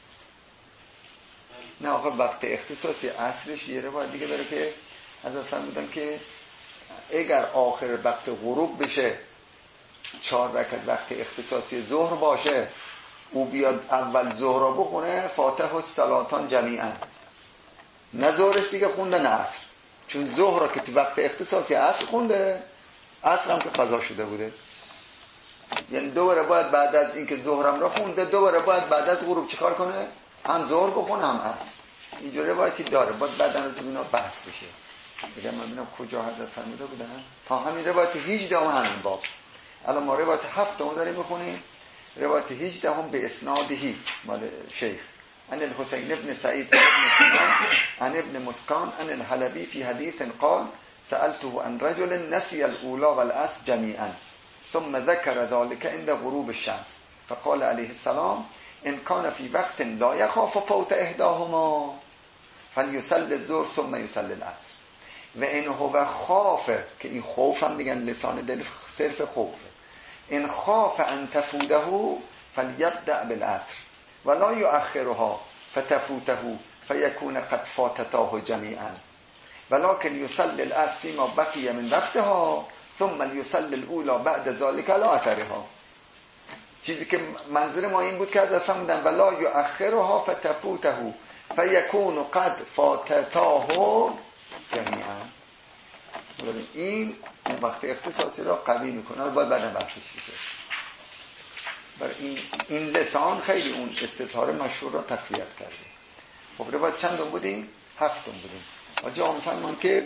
نه آخه وقت اختصاصی اصلش یه روایت دیگه داره که حضرت فرمودن که اگر آخر وقت غروب بشه چهار رکعت وقت اختصاصی ظهر باشه او بیاد اول ظهر رو بخونه فاتح و صلاتان جمیعا، نه ظهرش دیگه خونده نه عصر، چون ظهر رو که تو وقت اختصاصی عصر خونده، عصر هم که قضا شده بوده، یعنی دوباره باید بعد از اینکه ظهرم رو خونده دوباره باید بعد از غروب چیکار کنه؟ هم ظهر بخونه هم عصر. اینجوری روایتی داره، باید بعداً تو اینا بحث بشه. بگم من ببینم کجا حضرت فرموده بودن تا همین روایت هجده هم همین باب. الان ما روایت هفت هم داریم میخونیم، روایت هجده هم به اسنادهی مال شیخ عن الحسین ابن سعید ابن سنان عن ابن مسکان عن الحلبی فی حدیث قال سألته عن رجل نسی الاولا والعصر جمیعا ثم ذكر ذلك عند غروب الشمس فقال عليه السلام ان كان في وقت لا يخاف فوت احداهما فليصلي الظهر ثم يصلي العصر و ان هو خاف، که این خوف هم میگن لسان دل صرف خوفه، ان خاف ان تفوته فليبدأ بالعصر ولا يؤخرها فتفوته فيكون قد فاتتاه جميعا ولكن يصلي العصر فيما بقي من وقتها ثم ليصلي الاولى بعد ذلك على اثرها. چیزی که منظور ما این بود که از فرمودن ولا يؤخرها فتفوته فيكون قد فاتتاه جمیعا. این وقت اختصاصی را قوی میکنه، باید بعدم بحثش بشه. برای این این لسان خیلی اون استظهار مشهور را تقویت کرده. خب روایت چندم بودیم؟ هفتم بودیم. آجا میفرمان که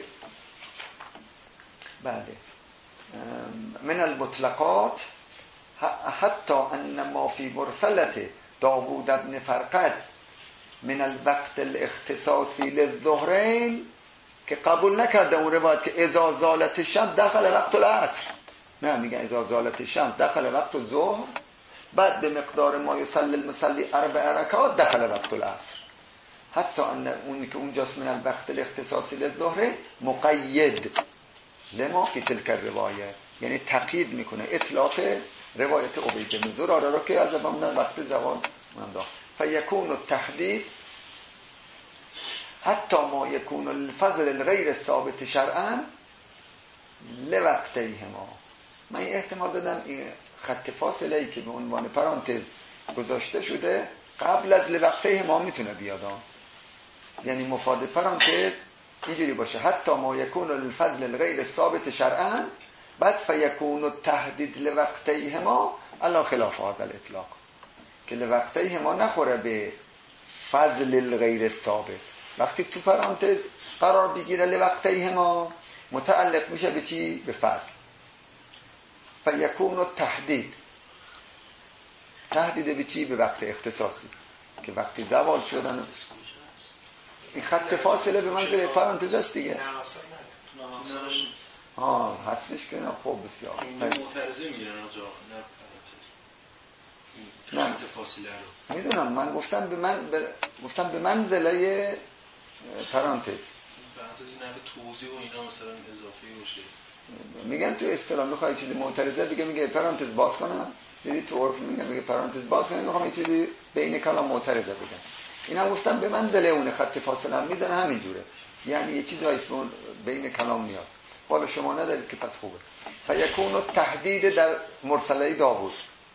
بله من المطلقات حتی ان ما فی مرسلت داوود ابن فرقد من الوقت الاختصاصی للظهرین که قبول نکرده اون روایت که اذا زالت الشمس دخل وقت العصر، نه میگن اذا زالت الشمس دخل وقت الظهر، بعد به مقدار ما یصلی المصلی اربع رکعات دخل وقت العصر. حتی ان اونی که اونجاست من الوقت الاختصاصی للظهر مقید لما فی تلک الروایه، یعنی تقیید میکنه اطلاق روایت عبید بن زراره را که از امام وقت زوال انداخت. فیکون التحدید حتی ما یکون الفضل الغیر ثابت شرعا لوقتیهما. من این احتمال دادم این خط فاصله ای که به عنوان پرانتز گذاشته شده قبل از لوقتیهما میتونه بیاد، یعنی مفاد پرانتز اینجوری باشه حتی ما یکون الفضل الغیر ثابت شرعا بعد فیکون التحدید لوقتیهما علی خلاف هذا الاطلاق، که لوقتیهما نخوره به فضل الغیر ثابت. وقتی تو پرانتز قرار بگیره لوقتیهما متعلق میشه به چی؟ به فضل. فیکون التحدید تحدید به چی؟ به وقت اختصاصی که وقتی زوال شدن. این خط فاصله به منزله پرانتز است دیگه. آه هستش که نه. خب بسیار معترضه میگیرن آجا نه خط فاصله رو میدونم، من گفتم به من ب... گفتم به منزله پرانتز. پرانتز نه به توضیح و اینا مثلا اضافه باشه. میگن تو اصطلاح میخوای چیزی معترضه دیگه میگه پرانتز باز کنم، دیدی تو عرف میگن میگه پرانتز باز کنم، میخوام یه چیزی بین کلام معترضه بگم. اینا گفتم به منزله اون خط فاصله هم میزنه همینجوره، یعنی یه چیزی اسمون بین کلام میاد. حالا شما ندارید که پس خوبه. فیکون التحدید در مرسله داوود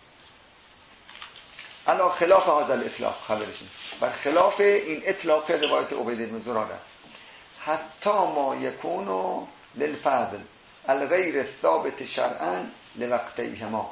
علا خلاف هذا الاطلاق، خبرشین بر خلاف این اطلاق روایت عبید بن زراره حتی ما یکون للفضل الغیر ثابت شرعا لوقتیهما.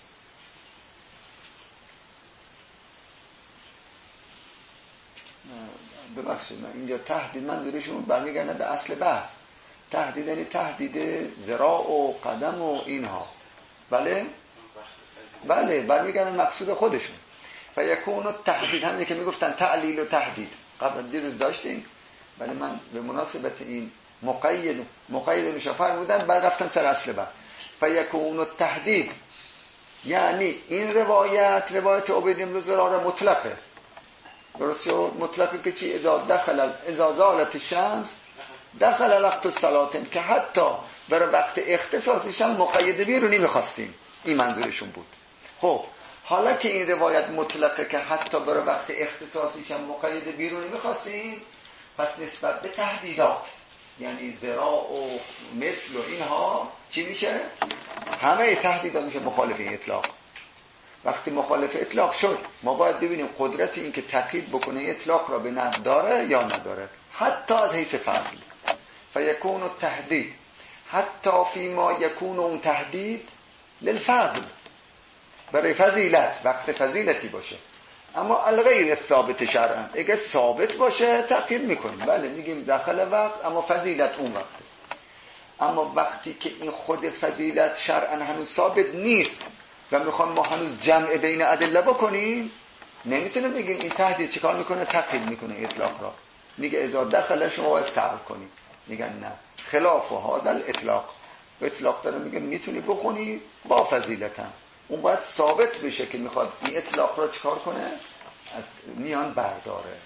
ببخشید من اینجا تهدید منظورشون برمیگرده به اصل بحث. تهدید یعنی تهدید ذراع و قدم و اینها. بله بله برمیگرده مقصود خودشون. فیکون التحدید هم که میگفتن تعلیل و تهدید قبل دیروز داشتیم، ولی من به مناسبت این مقید مقید میشه فرمودن بعد رفتن سر اصل بعد. فیکون التحدید یعنی این روایت روایت عبید بن زراره مطلقه، درست شد؟ مطلقه که چی؟ اذا دخل اذا زالت الشمس دخل وقت الصلاه، که حتی برای وقت اختصاصیش هم مقید بیرونی میخواستیم این منظورشون بود. خب حالا که این روایت مطلقه که حتی برای وقت اختصاصیش هم مقید بیرونی میخواستیم، پس نسبت به تهدیدات یعنی ذراع و مثل و اینها چی میشه؟ همه تهدیدات میشه مخالف این اطلاق. وقتی مخالف اطلاق شد ما باید ببینیم قدرت این که تقیید بکنه اطلاق را به نفع داره یا نداره، حتی از حیث فضل. فیکون التهدید حتی فیما یکون اون تهدید للفضل، برای فضیلت، وقت فضیلتی باشه. اما الغیر ثابت شرعا، اگه ثابت باشه تقیید میکنیم، بله میگیم داخل وقت اما فضیلت اون وقته. اما وقتی که این خود فضیلت شرعا هنوز ثابت نیست و میخوام ما هنوز جمع بین ادله بکنیم، نمیتونه بگیم این تهدید چیکار میکنه؟ تقیید میکنه اطلاق را. میگه اذا دخل شما باید صبر کنی. میگن نه، خلاف و هذا الاطلاق. اطلاق داره میگه میتونی بخونی با فضیلت هم. اون باید ثابت بشه که میخواد این اطلاق را چیکار کنه؟ از میان برداره.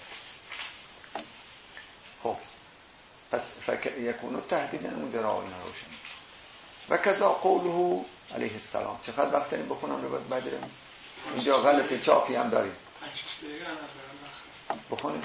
خب پس فکر یکونو تهدید مدرا اینا روشن. و کذا قوله علیه السلام. چقدر وقت داریم بخونم رو باید بدرم؟ اینجا غلط چاپی هم داریم. بخونیم.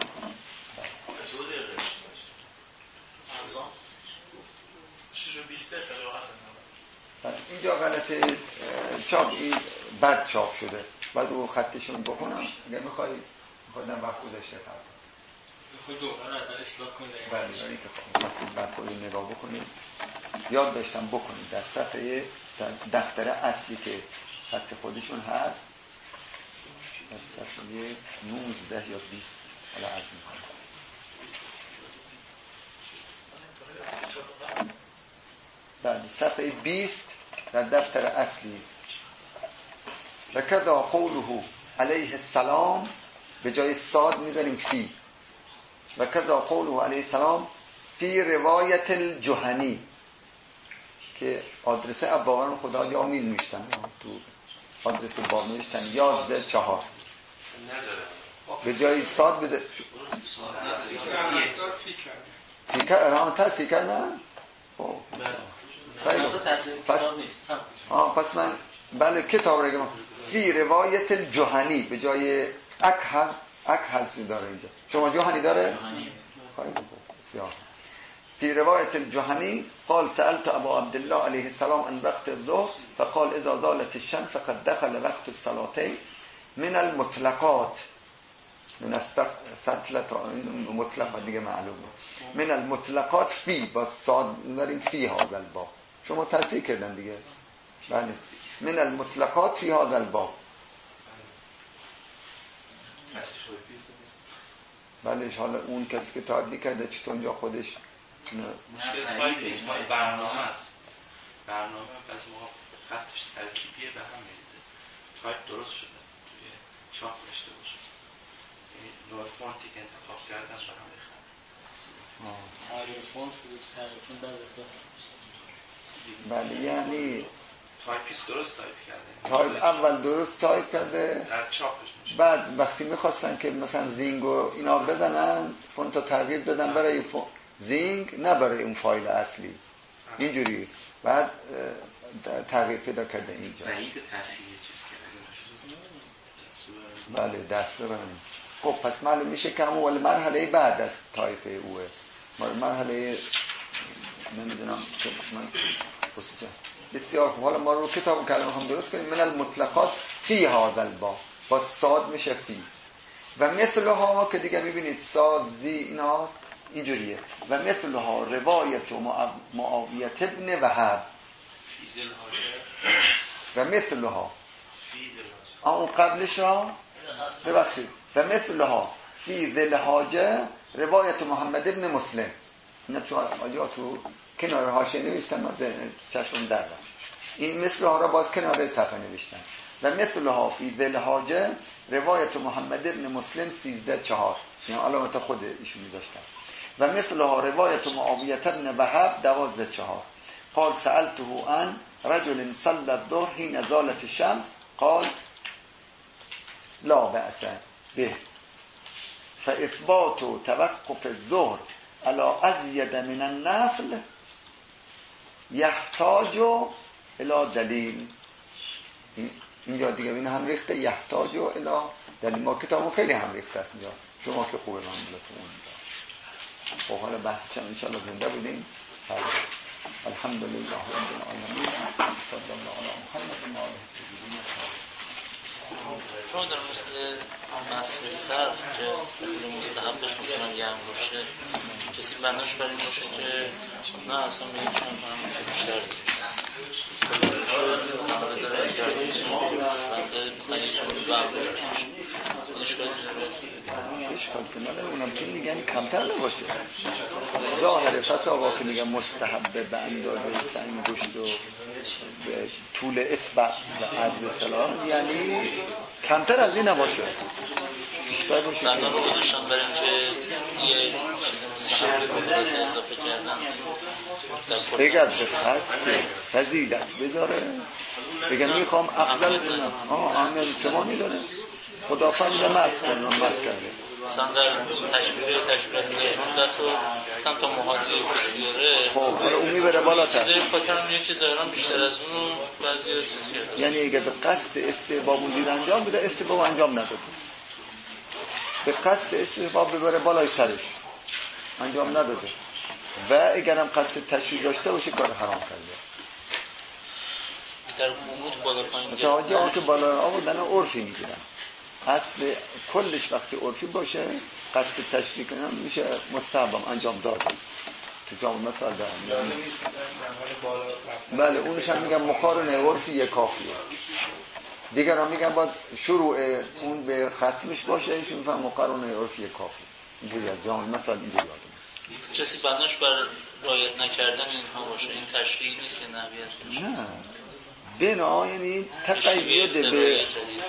اینجا غلط چاپ این بد چاپ شده، بعد رو خطشون بخونم اگر میخوایی خودم وقت گذاشته فرد خود دوباره اول اصلاح کنید. بله برای که خواهیم بعد خودی نگاه بکنید. یاد داشتم بکنید در صفحه در دفتر اصلی که خط خودشون هست در صفحه نوزده یا بیست حالا عرض میکنم. بله صفحه بیست در دفتر اصلی. و کذا قوله علیه السلام به جای صاد میذاریم فی. و کذا قوله علیه السلام فی روایت الجهنی که آدرس ابوان خدا یا میل میشتن تو آدرس با میشتن یازده چهار به جای صاد بده فی کرد تحصیل کردن. پس آه پس من بله کتاب رو گم فی روایت الجهنی به جای اکحل اکحل داره اینجا. شما جهنی داره؟ بسیار. فی روایت الجهنی قال سألت ابا عبدالله علیه السلام عن وقت الظهر فقال اذا زالت الشمس فقد دخل وقت الصلاتين من المطلقات من الفتلة مطلقات دیگه معلومه من المطلقات فی با صاد داریم فی هذا الباب. شما تصحیح کردن دیگه. بله من المطلقات فی هذا الباب. بله حالا اون کسی که تعدی کرده چطور اونجا خودش مشکل تایپش ما برنامه است. برنامه بعضی موقع خطش ترکیبیه به هم میریزه. تایپ درست شده توی چاپ داشته باشه. یعنی نوع فونتی که انتخاب کردن رو هم ریختن. آره فونت بود تعریفون بعضی بله یعنی تایپیست درست تایپ کرده. تایپ اول درست تایپ کرده در چاپش میشه. بعد وقتی میخواستن که مثلا زینگ و اینا بزنن فونت رو تغییر دادن برای فون... زینگ نه برای اون فایل اصلی اینجوری بعد تغییر پیدا کرده اینجا. و این که تصحیح چیز کرده بله دست برنیم. خب پس معلوم میشه که همون ولی مرحله بعد از تایپ اوه مرحله نمیدونم که من بسیار بسیار خوب. حالا ما رو کتاب کلمه هم درست کنیم. من المطلقات فی هذا الباب با صاد میشه فی و مثلها که دیگه میبینید صاد زی اینا اینجوریه و مثلها روایت معاویت ابن وهب و مثلها اون قبلش ها ببخشید و مثلها فی ذی الحاجه روایت محمد ابن مسلم. اینا چون آجا تو کنار حاشیه نوشتن از چشم در رفت. این مثلها را باز کنار صفحه نوشتن. و مثلها فی ذی الحاجه روایت محمد ابن مسلم سیزده چهار یعنی علامت خود ایشون می‌ذاشتن. و مثلها روایت معاویت ابن وهب دوازده چهار قال سألته عن رجل صلى الظهر حين زالت الشمس قال لا بأس به فإثبات توقف الظهر على أزيد من النفل يحتاج الى دلیل. اینجا دیگه این هم ریخته یحتاج و اله، در ما کتابمون خیلی هم ریخته است اینجا. شما که خوبه من بلتون اونجا خب حالا بحثش هم انشاءالله زنده بودیم. الحمدلله رب العالمین صلی الله علی محمد و آله الطاهرین. چون در مثل مسئله سر که بخیر مستحبش مثلا یه هم باشه کسی بنداش بر این باشه که نه اصلا میگه چون هم بیشتر اشکال که نداره اونم که میگن کمتر نباشه. ظاهر فتاوا که میگن مستحبه به اندازه سنگ گوشت و به طول اصبع و عرض سلام یعنی کمتر از این نباشه، بیشتر باشه. بنا رو گذاشتم برای اینکه یه چیز مستحبه بود اضافه کردن اگر به قصد فضیلت بذاره بگن میخوام افضل بودم آه آمین انتمانی داره خدا فضل مست کنم مست کرده مثلا در تشبیه تشبیه دیگران دست و مثلا تا محاضی کسی بیاره خب اون میبره بالاتر چیزایی فکرم یه چیز ظاهران بیشتر از اون بعضی ها چیز کرده. یعنی اگر به قصد استحباب وجود انجام بده استحباب انجام نداده، به قصد استحباب ببره بالای سرش انجام نداده و اگرم قصد تشریع داشته باشه کار حرام کرده. در عمود بالا پایین متوجه آن که بالا آوردن عرفی میگیرن، اصل کلش وقتی عرفی باشه قصد تشریع کنم میشه مستحبم انجام داده. تو جامعه مثال دارم بله اونش هم میگم مقارنه عرفی یک کافیه. دیگر هم میگم باید شروع اون به ختمش باشه ایشون میفهم مقارنه عرفی یک کافیه. اینجوری از جامعه مثال اینجوری یادم کسی بنداش بر رعایت نکردن اینها باشه این تشریعی نیست که نبیت نه بنا یعنی تقیید به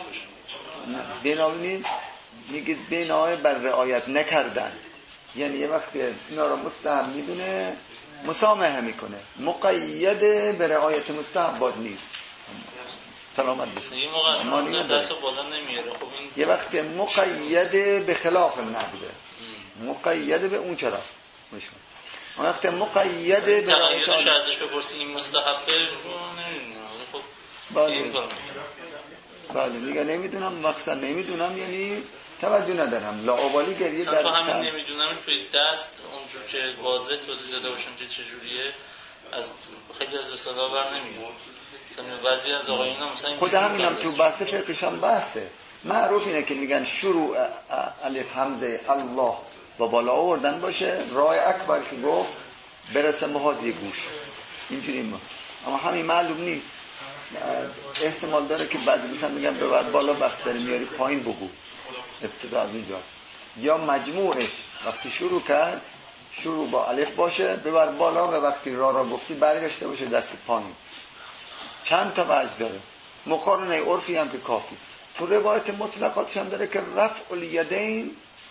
بنا میگه بنا بر رعایت نکردن یعنی یه وقت اینا رو مستحب میدونه مسامحه میکنه، مقید به رعایت مستحبات نیست. سلامت بشه یه موقع دست بالا نمیاره. خب این یه وقت مقید به خلاف نبوده مقید به اون چرا میشه اون وقت مقید به تقییدش ازش بپرسی این مستحبه رو نمیدونم. خب بله بله میگه نمیدونم مقصد نمیدونم یعنی توجه ندارم لاابالی گریه در تو همین نمیدونمش توی دست اونجور که واضح توضیح داده باشم که چجوریه از خیلی از رساله بر نمیاد. مثلا بعضی از آقایون هم مثلا خود همینم تو بحث فقهش هم بحثه معروف اینه که میگن شروع الف همزه الله با بالا آوردن باشه راه اکبر که گفت برسه محاذی گوش اینجوری ما اما همین معلوم نیست. احتمال داره که بعضی مثلا میگن ببر بالا وقت داری میاری پایین بگو ابتدا از اینجاست یا مجموعش وقتی شروع کرد شروع با الف باشه ببر بالا و وقتی را را گفتی برگشته باشه دست پایین. چند تا وجه داره مقارنه عرفی هم که کافی. تو روایت مطلقاتش هم داره که رفع الیدین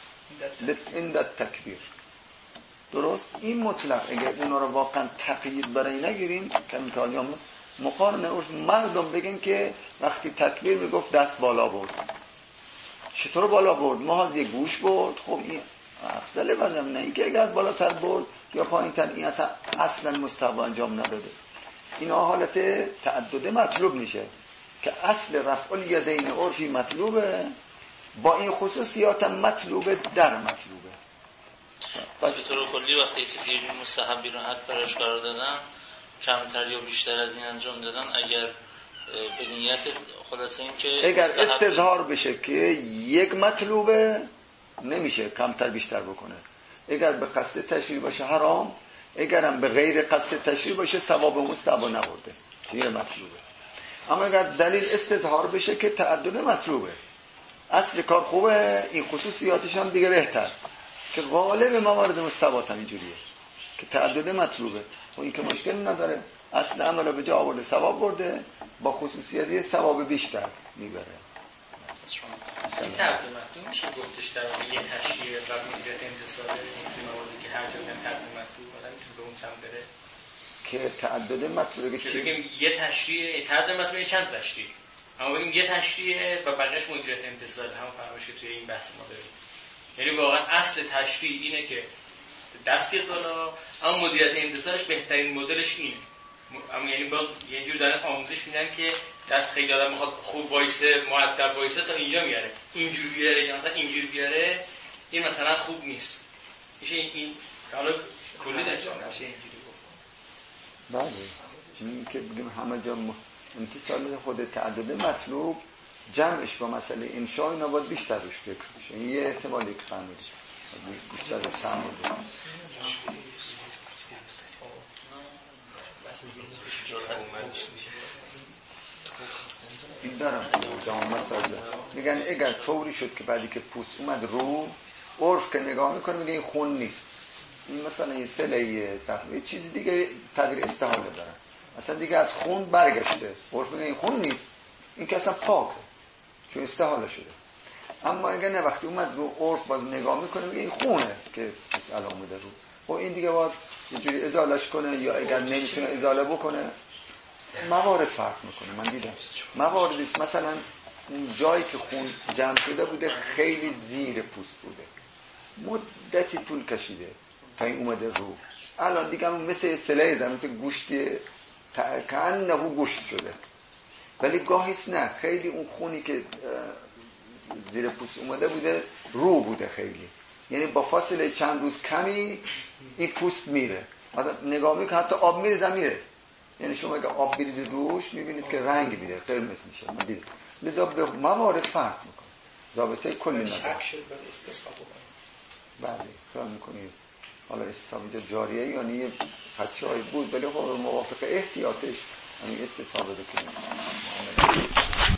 عند التکبیر درست این مطلق اگر اونا رو واقعا تقیید برای نگیریم که امتحان مقارنه عرف مردم بگن که وقتی تکبیر میگفت دست بالا برد چطور بالا برد محاذی گوش برد. خب این افضل بردم نه اینکه اگر بالاتر برد یا پایین تر این اصلا اصلا مستحب انجام نداده. اینا حالت تعدد مطلوب میشه که اصل رفع الیدین عرفی مطلوبه با این خصوصیات مطلوبه در مطلوبه. پس به طور کلی وقتی چیزی یه مستحبی رو حد براش قرار دادن کمتر یا بیشتر از این انجام دادن اگر به نیت خلاصه این که اگر استظهار بشه که یک مطلوبه نمیشه کمتر بیشتر بکنه. اگر به قصد تشریع باشه حرام، اگرم به غیر قصد تشریع باشه ثواب مستحب نبرده یه مطلوبه. اما اگر دلیل استظهار بشه که تعدد مطلوبه اصل کار خوبه این خصوصیاتش هم دیگه بهتر که غالب موارد مستحبات هم اینجوریه که تعدد مطلوبه و این که مشکل نداره اصل عمل به جا آورده ثواب برده با خصوصیتی ثواب بیشتر میبره. این تعدد مطلوب میشه گفتش در یه تشریع و مدیریت انتصاله این مواردی که هر جا میگن تعدد مطلوب آدم میتونه به اون سمت بره که تعدد مطلوبه که بگیم یه تشریع تعدد مطلوبه چند تشریع اما بگیم یه تشریع و بقیه‌اش مدیریت انتصاله هم فرمایش که توی این بحث ما داریم. یعنی واقعا اصل تشریع اینه که دستی بالا اما مدیریت انتصالش بهترین مدلش اینه. اما یعنی با یه جور دارن آموزش میدن که دست خیلی آدم میخواد خوب وایسه مؤدب وایسه تا اینجا میاره، اینجوری بیاره یا مثلا اینجوری بیاره، این مثلا خوب نیست. میشه این, این حالا کلی نشون میشه اینجوری گفت. بله این که بگیم همه جا امتصال خود تعدد مطلوب جمعش با مسئله انشاء اینا باید بیشتر روش فکر بشه. این یه احتمالی که فهمیدش بیشتر روش تعمل بشه. این دارم دامت سازده میگن اگر طوری شد که بعدی که پوست اومد رو عرف که نگاه میکنه میگه این خون نیست، این مثلا یه سلهیه یه چیز دیگه تغییر استحاله دارن، اصلا دیگه از خون برگشته، عرف میگه این خون نیست، این که اصلا پاکه چون استحاله شده. اما اگر نه وقتی اومد رو عرف باز نگاه میکنه میگه این خونه که الان اومده رو، خب این دیگه باید یه جوری ازالش کنه یا اگر نمیتونه ازاله بکنه موارد فرق میکنه. من دیدم مواردیست مثلا اون جایی که خون جمع شده بوده خیلی زیر پوست بوده، مدتی طول کشیده تا این اومده رو، الان دیگه همون مثل سلای زن مثل گوشتی کنه گوشت شده، ولی گاهیست نه خیلی اون خونی که زیر پوست اومده بوده رو بوده خیلی، یعنی با فاصله چند روز کمی این پوست میره، نگاه میکنه حتی آب میره میره، یعنی شما اگه آب بریزید روش میبینید که رنگ میده قرمز میشه. من دیدم لذا به موارد فرق میکنه، رابطه کلی نداره. شک شد بعد استصحاب بکنید. بله خیال میکنید حالا استصحاب اینجا جاریه یا نیه خدشه های بود، ولی خب موافق احتیاطش همین استصحاب بکنید.